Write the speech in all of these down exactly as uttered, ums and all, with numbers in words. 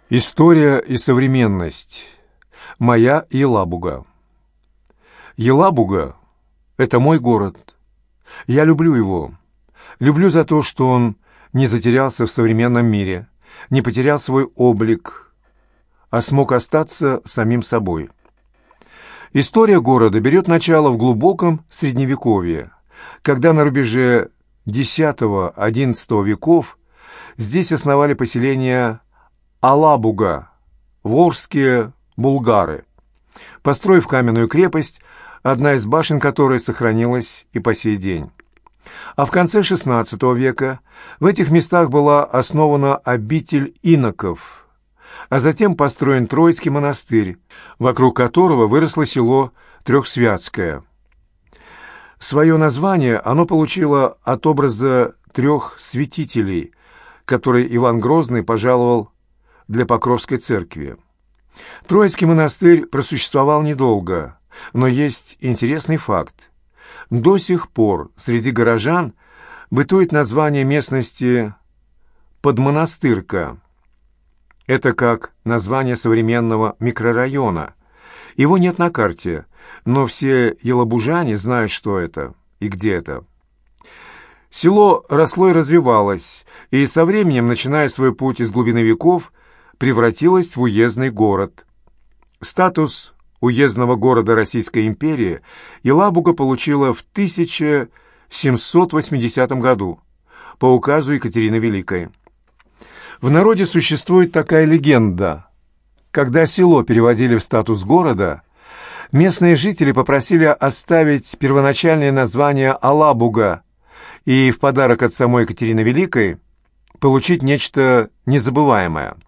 История и современность. Моя Елабуга. Елабуга — это мой город. Я люблю его. Люблю за то, что он не затерялся в современном мире, не потерял свой облик, а смог остаться самим собой. История города берет начало в глубоком Средневековье, когда на рубеже десятого-одиннадцатого веков здесь основали поселение Алабуга, волжские булгары, построив каменную крепость, одна из башен которой сохранилась и по сей день. А в конце шестнадцатого века в этих местах была основана обитель иноков, а затем построен Троицкий монастырь, вокруг которого выросло село Трехсвятское. Свое название оно получило от образа трех святителей, которые Иван Грозный пожаловал для Покровской церкви. Троицкий монастырь просуществовал недолго, но есть интересный факт. До сих пор среди горожан бытует название местности Подмонастырка. Это как название современного микрорайона. Его нет на карте, но все елабужане знают, что это и где это. Село росло и развивалось, и со временем, начиная свой путь из глубины веков, превратилось в уездный город. Статус уездного города Российской империи Елабуга получила в тысяча семьсот восьмидесятом году по указу Екатерины Великой. В народе существует такая легенда. Когда село переводили в статус города, местные жители попросили оставить первоначальное название Алабуга и в подарок от самой Екатерины Великой получить нечто незабываемое.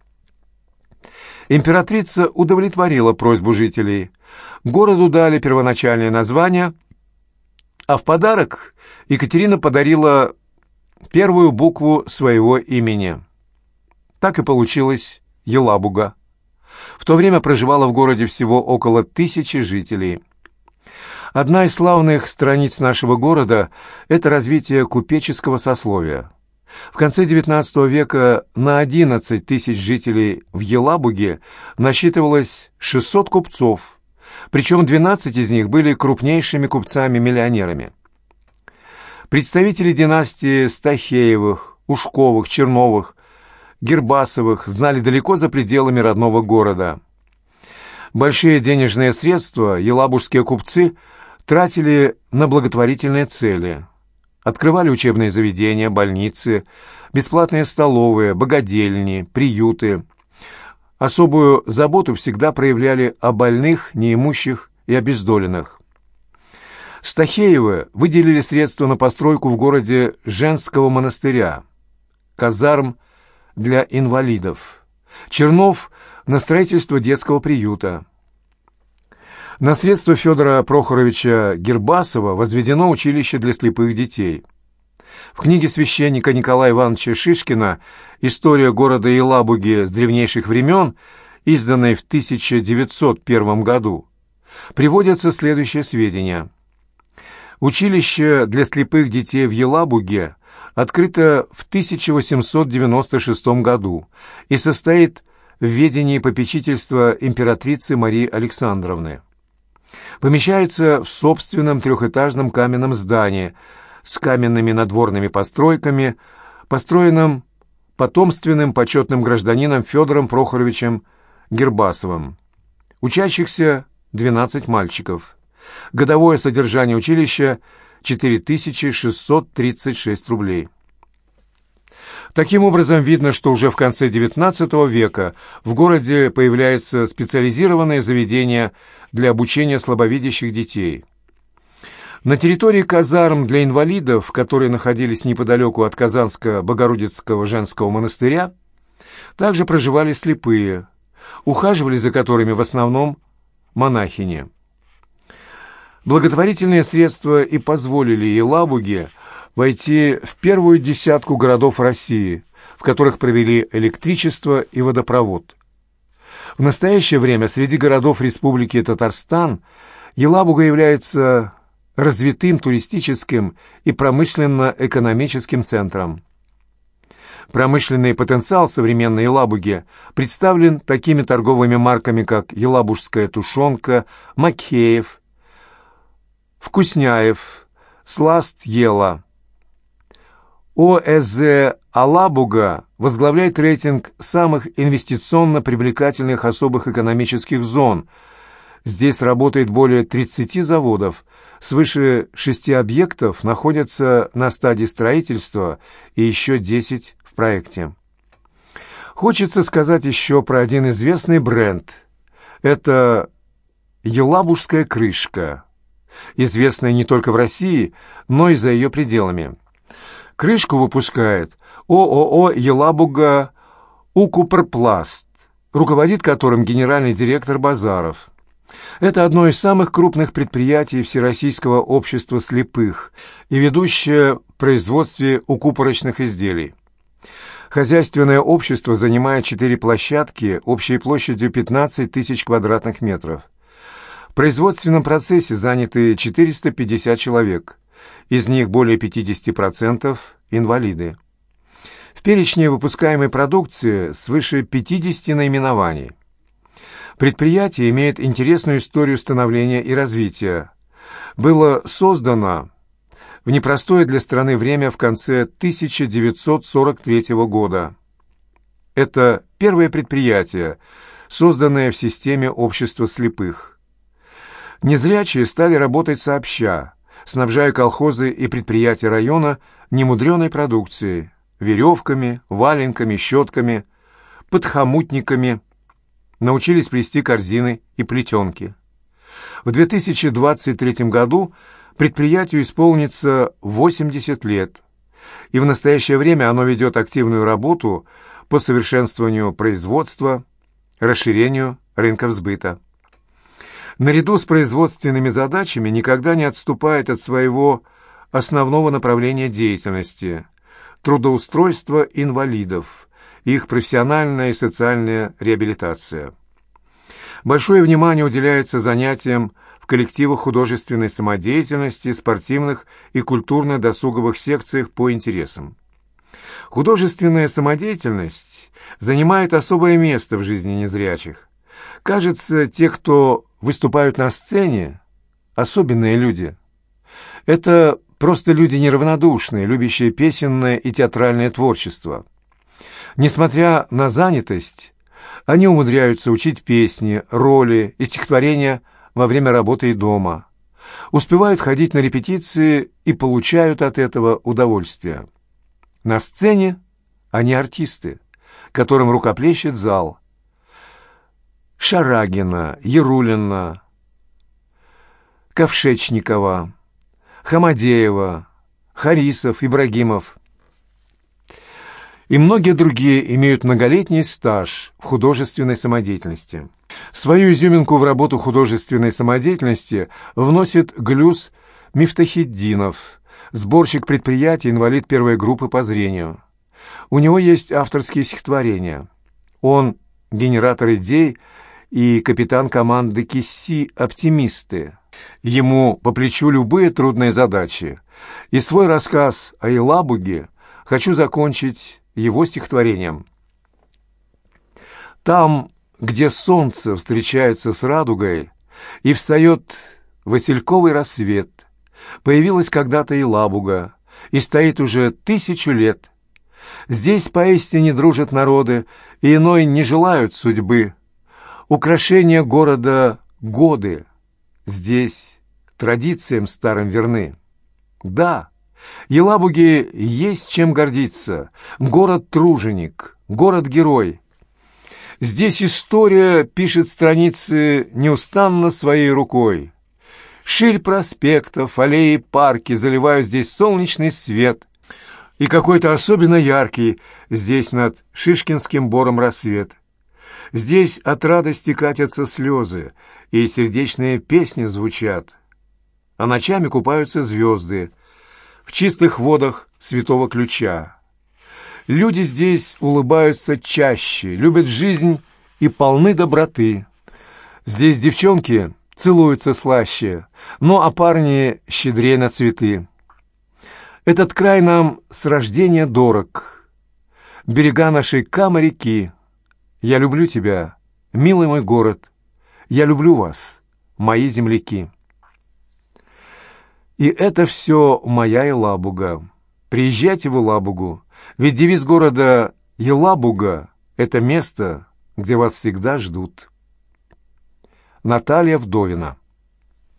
Императрица удовлетворила просьбу жителей. Городу дали первоначальное название, а в подарок Екатерина подарила первую букву своего имени. Так и получилось Елабуга. В то время проживало в городе всего около тысячи жителей. Одна из славных страниц нашего города – это развитие купеческого сословия. В конце девятнадцатого века на одиннадцать тысяч жителей в Елабуге насчитывалось шестьсот купцов, причем двенадцать из них были крупнейшими купцами-миллионерами. Представители династии Стахеевых, Ушковых, Черновых, Гербасовых знали далеко за пределами родного города. Большие денежные средства елабужские купцы тратили на благотворительные цели. Открывали учебные заведения, больницы, бесплатные столовые, богадельни, приюты. Особую заботу всегда проявляли о больных, неимущих и обездоленных. Стахеевы выделили средства на постройку в городе женского монастыря, казарм для инвалидов. Чернов – на строительство детского приюта. На средства Федора Прохоровича Гербасова возведено училище для слепых детей. В книге священника Николая Ивановича Шишкина «История города Елабуги с древнейших времен», изданной в тысяча девятьсот первом году, приводятся следующие сведения. Училище для слепых детей в Елабуге открыто в тысяча восемьсот девяносто шестом году и состоит в ведении попечительства императрицы Марии Александровны. Помещается в собственном трехэтажном каменном здании с каменными надворными постройками, построенном потомственным почетным гражданином Федором Прохоровичем Гербасовым. Учащихся двенадцать мальчиков. Годовое содержание училища – четыре тысячи шестьсот тридцать шесть рублей. Таким образом, видно, что уже в конце девятнадцатого века в городе появляется специализированное заведение для обучения слабовидящих детей. На территории казарм для инвалидов, которые находились неподалеку от Казанско-Богородицкого женского монастыря, также проживали слепые, ухаживали за которыми в основном монахини. Благотворительные средства и позволили Елабуге войти в первую десятку городов России, в которых провели электричество и водопровод. В настоящее время среди городов Республики Татарстан Елабуга является развитым туристическим и промышленно-экономическим центром. Промышленный потенциал современной Елабуги представлен такими торговыми марками, как «Елабужская тушенка», «Макеев», «Вкусняев», «Сласт Ела». ОСЗ «Алабуга» возглавляет рейтинг самых инвестиционно привлекательных особых экономических зон. Здесь работает более тридцати заводов, свыше шести объектов находятся на стадии строительства и еще десять в проекте. Хочется сказать еще про один известный бренд. Это «Елабужская крышка», известная не только в России, но и за ее пределами. Крышку выпускает ООО «Елабуга Укрпласт», руководит которым генеральный директор Базаров. Это одно из самых крупных предприятий Всероссийского общества слепых и ведущее в производстве укупорочных изделий. Хозяйственное общество занимает четыре площадки общей площадью пятнадцать тысяч квадратных метров. В производственном процессе заняты четыреста пятьдесят человек, из них более пятьдесят процентов инвалиды. В перечне выпускаемой продукции свыше пятидесяти наименований. Предприятие имеет интересную историю становления и развития. Было создано в непростое для страны время в конце тысяча девятьсот сорок третьего года. Это первое предприятие, созданное в системе общества слепых. Незрячие стали работать сообща, снабжая колхозы и предприятия района немудреной продукцией, веревками, валенками, щетками, подхомутниками, научились плести корзины и плетенки. В две тысячи двадцать третьем году предприятию исполнится восемьдесят лет, и в настоящее время оно ведет активную работу по совершенствованию производства, расширению рынков сбыта. Наряду с производственными задачами никогда не отступает от своего основного направления деятельности – трудоустройства инвалидов, их профессиональная и социальная реабилитация. Большое внимание уделяется занятиям в коллективах художественной самодеятельности, спортивных и культурно-досуговых секциях по интересам. Художественная самодеятельность занимает особое место в жизни незрячих. Кажется, те, кто выступают на сцене, особенные люди. Это просто люди неравнодушные, любящие песенное и театральное творчество. Несмотря на занятость, они умудряются учить песни, роли и стихотворения во время работы и дома, успевают ходить на репетиции и получают от этого удовольствие. На сцене они артисты, которым рукоплещет зал. Шарагина, Ярулина, Ковшечникова, Хамадеева, Харисов, Ибрагимов и многие другие имеют многолетний стаж в художественной самодеятельности. Свою изюминку в работу художественной самодеятельности вносит Глюс Мифтахетдинов, сборщик предприятий, инвалид первой группы по зрению. У него есть авторские стихотворения. Он генератор идей и капитан команды КИССИ «Оптимисты». Ему по плечу любые трудные задачи. И свой рассказ о Елабуге хочу закончить его стихотворением. Там, где солнце встречается с радугой и встает васильковый рассвет, появилась когда-то Елабуга и стоит уже тысячу лет. Здесь поистине дружат народы, и иной не желают судьбы. Украшения города — годы. Здесь традициям старым верны. Да, Елабуге есть чем гордиться. Город-труженик, город-герой. Здесь история пишет страницы неустанно своей рукой. Ширь проспектов, аллеи, парки заливают здесь солнечный свет. И какой-то особенно яркий здесь над Шишкинским бором рассвет. Здесь от радости катятся слезы, и сердечные песни звучат. А ночами купаются звезды в чистых водах Святого Ключа. Люди здесь улыбаются чаще, любят жизнь и полны доброты. Здесь девчонки целуются слаще, ну а парни щедрее на цветы. Этот край нам с рождения дорог. берега нашей Кама-реки. Я люблю тебя, милый мой город. Я люблю вас, мои земляки. И это все моя Елабуга. Приезжайте в Елабугу, ведь девиз города Елабуга — это место, где вас всегда ждут. Наталья Вдовина.